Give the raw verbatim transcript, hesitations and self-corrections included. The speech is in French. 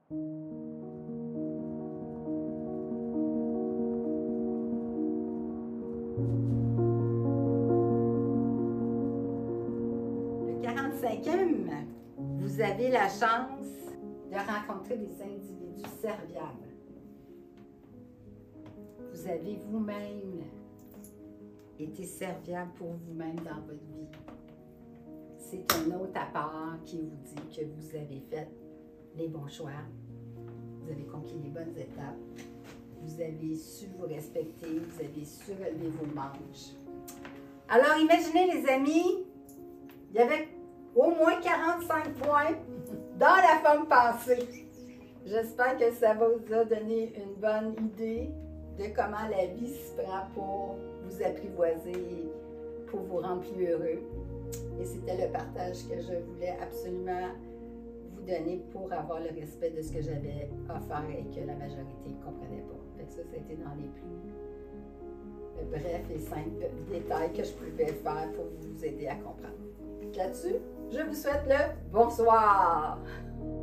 Le quarante-cinquième, vous avez la chance de rencontrer des individus serviables. Vous avez vous-même été serviable pour vous-même dans votre vie. C'est un autre à part qui vous dit que vous avez fait les bons choix, vous avez conquis les bonnes étapes, vous avez su vous respecter, vous avez su relever vos manches. Alors, imaginez les amis, il y avait au moins quarante-cinq points dans la forme pensée. J'espère que ça va vous a donné une bonne idée de comment la vie se prend pour vous apprivoiser, pour vous rendre plus heureux. Et c'était le partage que je voulais absolument vous donner pour avoir le respect de ce que j'avais offert et que la majorité ne comprenait pas. Fait que ça, ça a été dans les plus brefs et simples détails que je pouvais faire pour vous aider à comprendre. Là-dessus, je vous souhaite le bonsoir!